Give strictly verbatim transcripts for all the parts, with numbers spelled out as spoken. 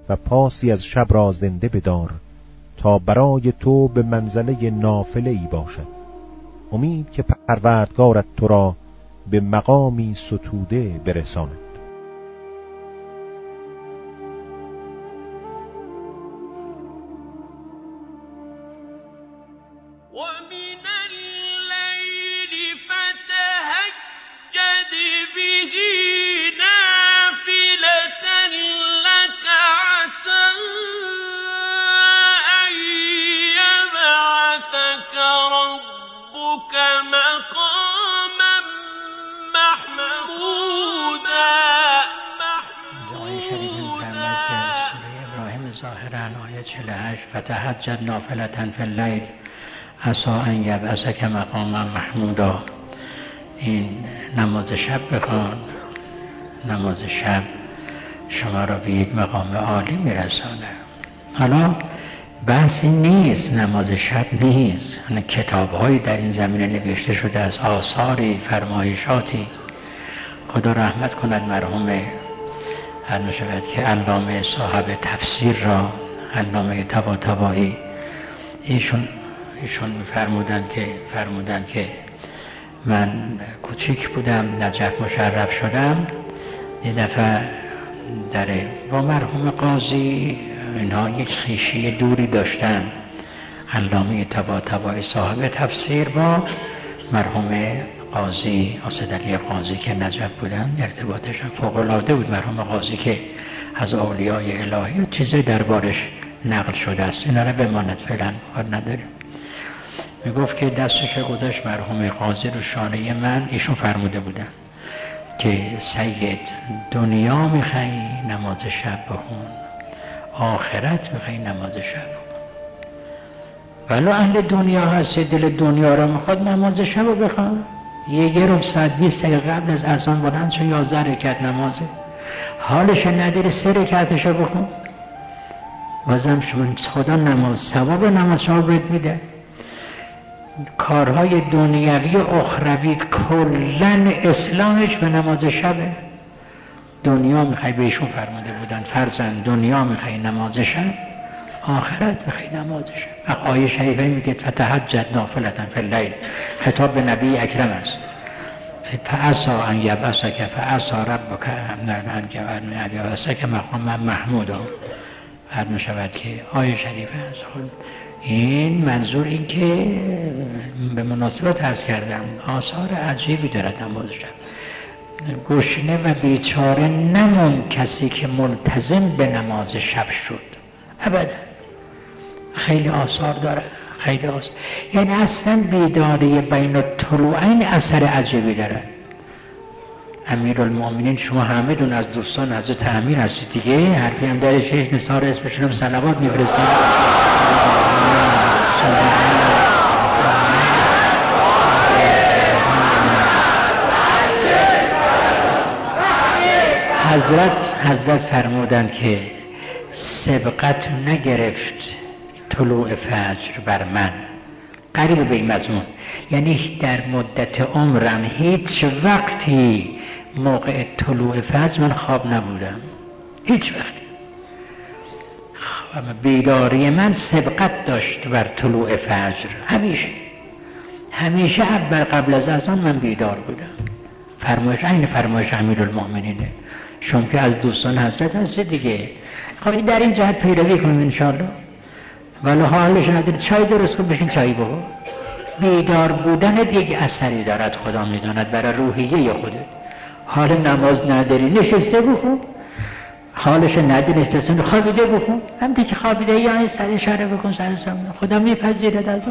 و پاسی از شب را زنده بدار تا برای تو به منزله نافله ای باشد. امید که پروردگارت تو را به مقامی ستوده برساند. چهل و هشت فتهجد نافلة فی اللیل عسی ان یبعثک مقاما محمودا. این نماز شب بخوان، نماز شب شما را به یک مقام عالی میرسانه. حالا بحثی نیست، نماز شب نیست، کتاب هایی در این زمینه نوشته شده از آثاری، فرمایشاتی. خدا رحمت کند مرحوم هر نشود که علامه صاحب تفسیر را، علامه طباطبایی، ایشون ایشون فرمودن که فرمودن که من کوچیک بودم نجف مشرف شدم، یه دفعه در با مرحوم قاضی اینها یک خویشی دوری داشتن. علامه طباطبایی صاحب تفسیر با مرحوم قاضی اسدعلی قاضی که نجف بودن ارتباطشون فوق العاده بود. مرحوم قاضی که از اولیای الهی چیزی دربارش نقل شده است، اینا رو بماند فعلا کار نداریم. میگفت که دستش که گذاشت مرحوم قاضی رو شانه من، ایشون فرموده بودن که سید دنیا میخوای نماز شب بخون، آخرت میخوای نماز شب بخون. ولو اهل دنیا هستی دل دنیا رو میخواد نماز شب رو بخون، یه ربع ساعت بیست دقیقه قبل از اذان بلند شو یازده رکعت نمازه، حالش نداره سه رکعتشو بخون، بازم شما خدا نماز ثواب نماز شما بهت میده. کارهای دنیوی و اخروی کلن اسلامش به نماز شبه. دنیا میخوای، بهشون فرموده بودن فرزند دنیا میخوای نماز شب، آخرت میخوای نماز شب. آیه شریفه میگه فتهجد نافلة فی اللیل، خطاب به نبی اکرم است. فعسى ان یبعثک فعسى ربک ان یبعثک مقاما محمودا. هر میشود که آیه شریفه است. خب این منظور این که به مناسبت عرض کردم آثار عجیبی دارد نماز شب. گشنه و بیچاره نمون کسی که ملتزم به نماز شب شد، ابدا. خیلی آثار داره، خیلی آثار. یعنی اصلا بیداری بین الطلوعین اثر عجیبی داره. امیرالمؤمنین شما همه دون از دوستان حضرت امیر هستید دیگه، حرفی هم درش هیچ نثار اسمشون هم صلوات میفرستید. حضرت حضرت فرمودند که سبقت نگرفت طلوع فجر بر من، قریب به این مضمون، یعنی در مدت عمرم هیچ وقتی موقع طلوع فجر من خواب نبودم، هیچ وقتی. بیداری من سبقت داشت بر طلوع فجر، همیشه همیشه اول قبل از اذان من بیدار بودم. فرمایش این فرمایش امیرالمؤمنینه. شما که از دوستان حضرت هستید دیگه، خب در این جهت پیروی کنیم انشاءالله. ولی حالش ندارید چای درست کن بشین چای بخور. بیدار بودن یک اثری دارد، خدا میداند، برای روحیه خودت. حال نماز نداری نشسته بخون، حالش نداری نشسته خوابیده بخون، هم دیگه خوابیده یا سر اشاره بکن سر سامون، خدا میپذیرد ازش.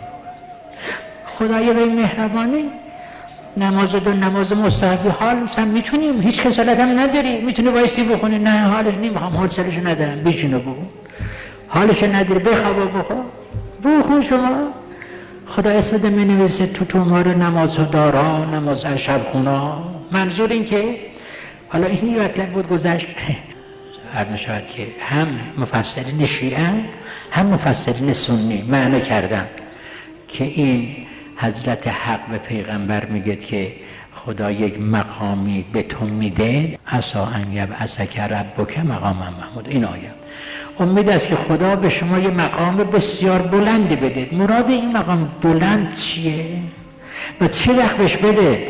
خدای به مهربانی. نماز دو نماز مستحبی حال هم میتونیم، هیچ کسالت هم نداری، میتونی وایسی بخونی. نه حالش نمیخوام، حال سرش ندارم، بیچینو بخون. حالش نداری بخواب بخون، بخون شما. خدا اسم ده منویسه تو تومار نماز دارا، نماز شب خونا. منظور این که حالا این مطلب بود گذشت. هر نشود که هم مفسرین شیعه هم مفسرین سنی معنی کردن که این حضرت حق به پیغمبر میگه که خدا یک مقامی به تو میده، عسی ان یبعثک ربک مقاما محمود. این آیه امید است که خدا به شما یک مقام بسیار بلندی بده. مراد این مقام بلند چیه و چه وقت بهش بده؟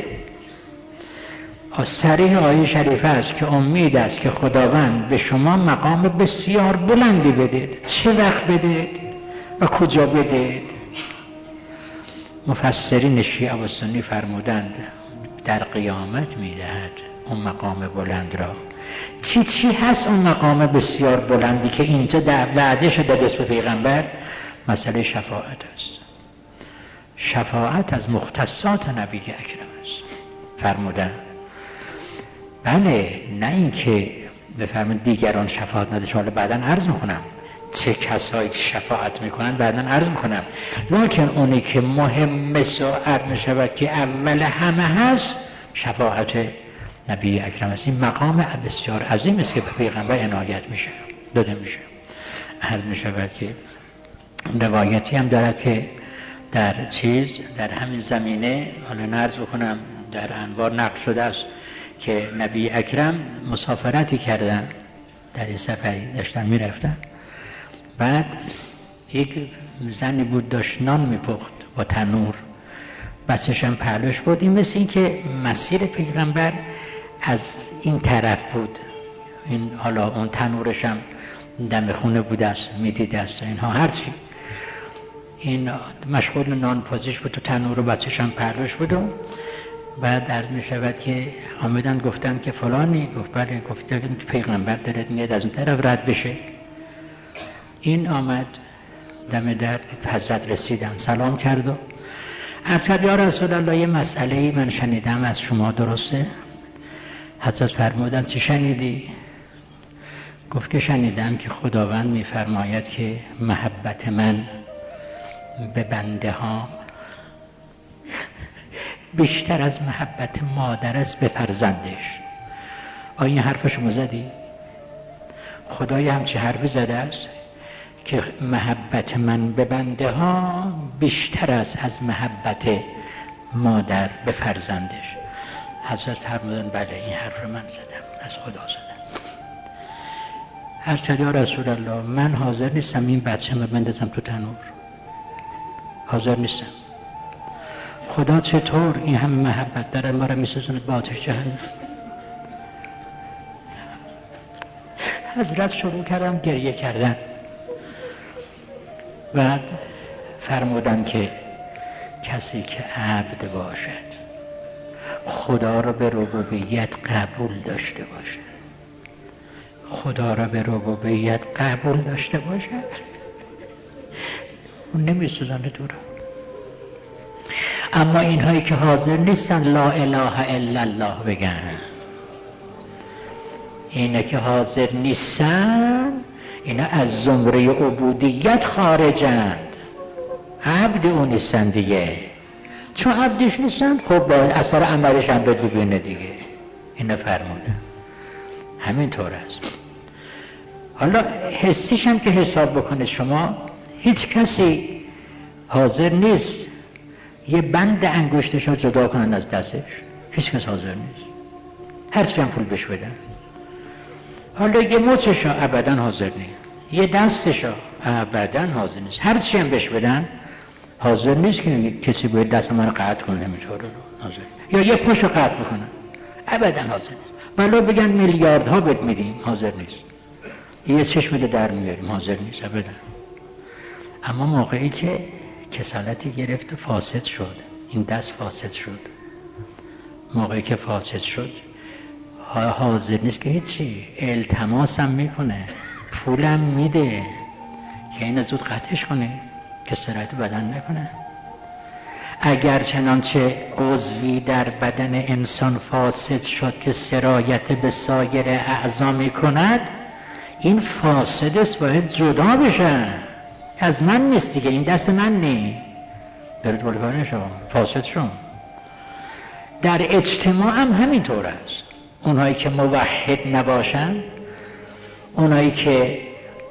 صریح آیه شریفه است که امید است که خداوند به شما مقام بسیار بلندی بده. چه وقت بده و کجا بده؟ مفسرین شیعه و سنی فرمودند در قیامت میدهد اون مقام بلند را. چی چی هست اون مقام بسیار بلندی که اینجا در وعده شده دست به پیغمبر؟ مسئله شفاعت است. شفاعت از مختصات نبی اکرم است. فرمودن بله، نه اینکه بفرمایید دیگران شفاعت نداشت. حالا بعداً عرض میکنم چه کسایی شفاعت میکنن، بعداً عرض میکنم. لکن اونی که مهم است و عرض میشود که اول همه هست شفاعت نبی اکرم است. این مقام بسیار عظیم است که به پیغمبر عنایت میشه، داده میشه. عرض میشود که روایتی هم دارد که در چیز در همین زمینه، حالا نرز بکنم، در انوار نقل شده است که نبی اکرم مسافرتی کردن، در این سفری داشتن میرفتن، بعد یک زنی بود داشت نان میپخت با تنور، بسش هم پهلوش بود. این مثل این که مسیر پیغمبر از این طرف بود، این حالا اون تنورش هم دم خونه بود است، میدید است اینها هرچی، این مشغول نان پزیش بود و تنور و بسش هم پهلوش بود. و بعد عرض می شود که آمدن گفتن که فلانی، گفت بله، گفت پیغمبر داره میاد از این طرف رد بشه. این آمد دم در حضرت رسیدن، سلام کرد و عرض کرد یا رسول الله یه مسئله‌ای من شنیدم از شما، درسته؟ حضرت فرمودن چی شنیدی؟ گفت که شنیدم که خداوند میفرماید که محبت من به بنده ها بیشتر از محبت مادر است به فرزندش. آیا این حرف شما زدی؟ خدای همچه حرفی زده است که محبت من به بنده ها بیشتر است از محبت مادر به فرزندش. حضرت فرمودن بله این حرف رو من زدم، از خدا زدم. عرض کرد یا رسول الله من حاضر نیستم این بچه رو بندازم تو تنور، حاضر نیستم. خدا چطور این همه محبت داره ما رو میسوزونه به آتش جهنم؟ حضرت شروع کردن گریه کردن. بعد فرمودن که کسی که عبد باشد خدا را به ربوبیت قبول داشته باشد، خدا را به ربوبیت قبول داشته باشد، اون نمیسوزنه دورا. اما اینهایی که حاضر نیستن لا اله الا الله بگن، اینا که حاضر نیستن اینا از زمره عبودیت خارجند، عبد اون نیستن دیگه. چون عبدش نیستن خب با اثر عملش هم ببینه دیگه. اینا فرمودن همینطور است. حالا حسیش هم که حساب بکنه شما، هیچ کسی حاضر نیست یه بند انگشتش رو جدا کنن از دستش، هیچ کس حاضر نیست، هر چی هم پول بهش بدن. حالا یه مچش رو ابدا حاضر نیست، یه دستش رو ابدا حاضر نیست، هر چی هم بهش بدن حاضر نیست که کسی باید دست من رو قطع کنه، نمیتونه حاضر، یا یه پاش رو قطع بکنن، ابدا حاضر نیست. ولی بگن میلیاردها بهت میدیم، حاضر نیست. یه چشم در میاریم، حاضر نیست ابدا. اما موقعی که کسالتی گرفت و فاسد شد، این دست فاسد شد، موقعی که فاسد شد حاضر نیست که هیچی، التماس هم میکنه، پولم میده که این زود قطعش کنه که سرایت بدن نکنه. اگر چنانچه عضوی در بدن انسان فاسد شد که سرایت به سایر اعضا میکند، این فاسد است، باید جدا بشه، از من نیست دیگه، این دست من نی، برید بلگاه شما فاسد شما. در اجتماع هم همینطور است. اونهایی که موحد نباشن، اونهایی که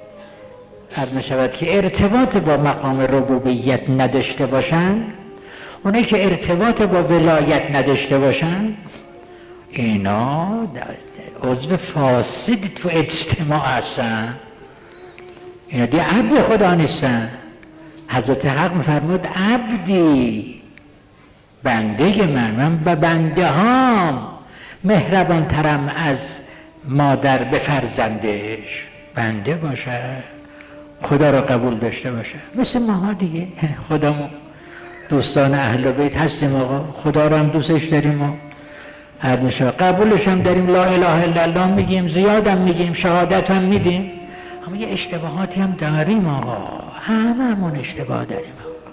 عرض می شود که ارتباط با مقام ربوبیت نداشته باشن، اونایی که ارتباط با ولایت نداشته باشن اینا عضو فاسد تو اجتماع هستن، اینا دیگه عبد خدا نیستن. حضرت حق میفرمود عبدی، بنده من، من به بنده هام مهربان ترم از مادر به فرزندش. بنده باشه، خدا را قبول داشته باشه، مثل ما دیگه. خودمون دوستان اهل بیت هستیم آقا، خدا را هم دوستش داریم و هر نشه قبولش هم داریم، لا اله الا الله میگیم، زیادم میگیم، شهادت هم میدیم، اما یه اشتباهاتی هم داریم آقا، همه همون اشتباه داریم آقا.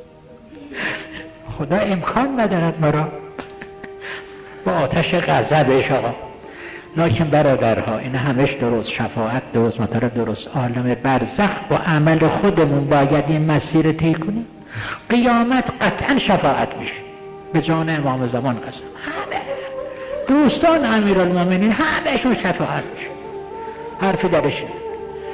خدا امکان ندارد ما را با آتش غضبش آقا. لکن برادرها این همش درست، شفاعت درست، مطالب درست، عالم برزخ با عمل خودمون باید این مسیر طی کنیم. قیامت قطعا شفاعت میشه به جان امام زمان قسم، همه دوستان امیرالمومنین همهشون شفاعت میشه، حرفی درش نیست.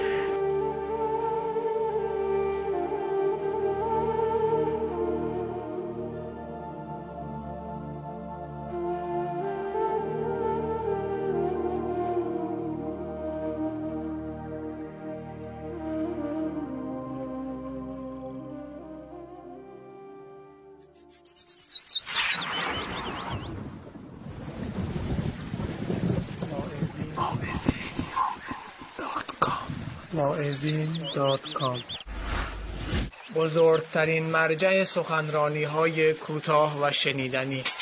واعظین دات کام بزرگترین مرجع سخنرانی های کوتاه و شنیدنی.